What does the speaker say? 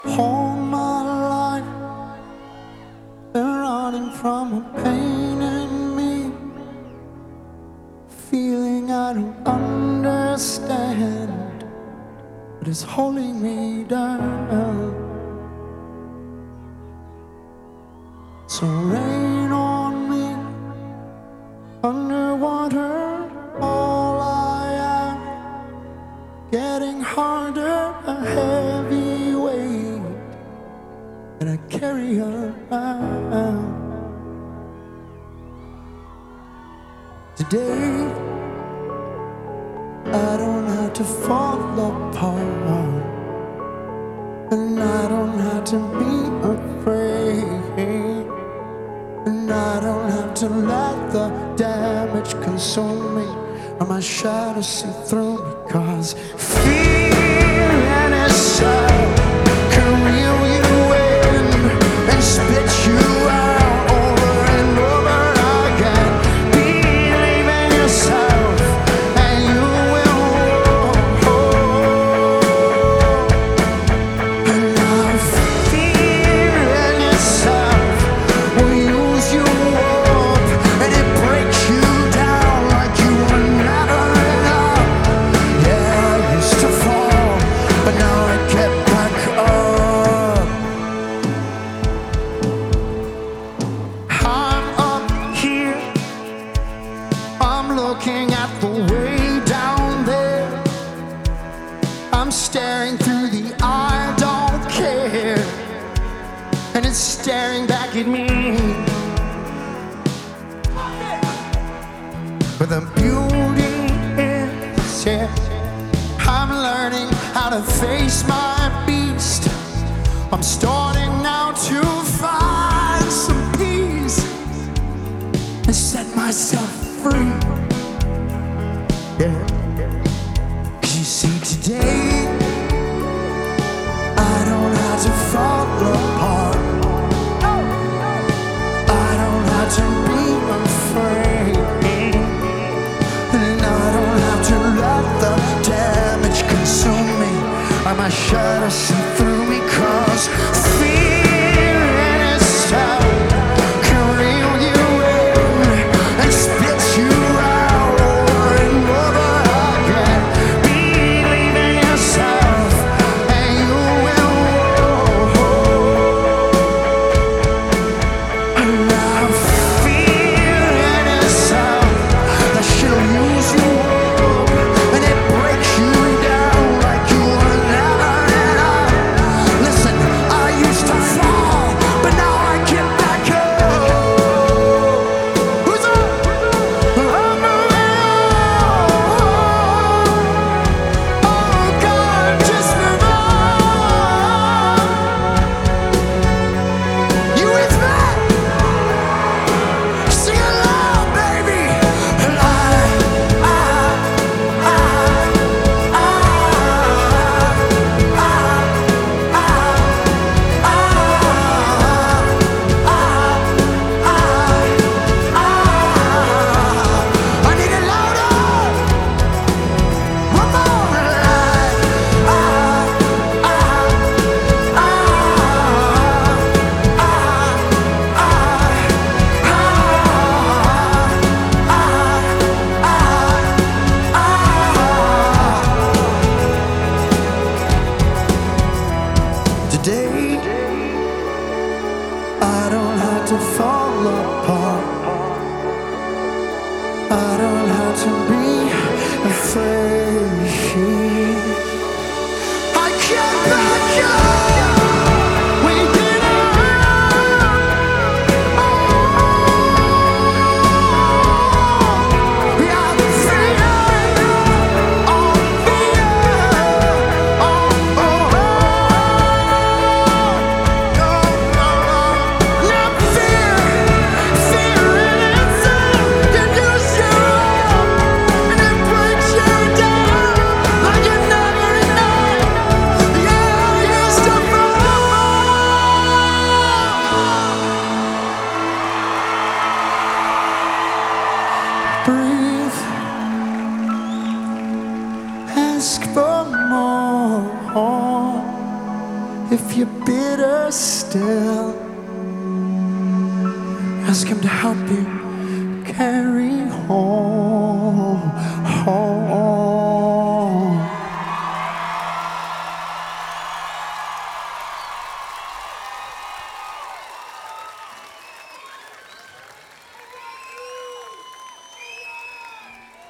All my life, been running from a pain in me, feeling I don't understand, but it's holding me down. So rain on me, underwater, all I am, getting harder, a heavy weight that I carry around. Today, I don't have to fall apart, and I don't have to be afraid, and I don't have to let the damage consume me, or my shadow see through me, 'cause fear and itself can reel you in and spit you out over and over again. Believe in yourself and you will walk. And now fear in itself will use you up, and it breaks you down like you were never enough. Yeah, I used to fall, but now I get back up. I'm up here, I'm looking at the way down there. I'm staring through the I don't care, and it's staring back at me. But the beauty is, yeah, I'm learning how to face my beast. I'm starting now to find some peace and set myself free. Yeah. 'Cause you see, today I don't have to fall apart. I don't have to be afraid, and I don't have to let the damage consume me, or my shadow see through me, 'cause fear in itself can reel you in and spit you out over and over again. Believe in yourself and you will walk. And now fear in itself that she'll use you up, and it breaks you down like you were never enough. Listen, I used to fall, but now I get back up. Who's up? I'm moving on. Oh God, just move on. You with me? Sing along, baby. And I need it louder. One more. Today, I don't have to fall apart. I don't have to be afraid. I get back up. We get around. Yeah, fear. Oh, fear. Not fear. Fear in itself can use you up, and it breaks you down like you never enough. Yeah, I used to bitter still. Ask him to help you carry home.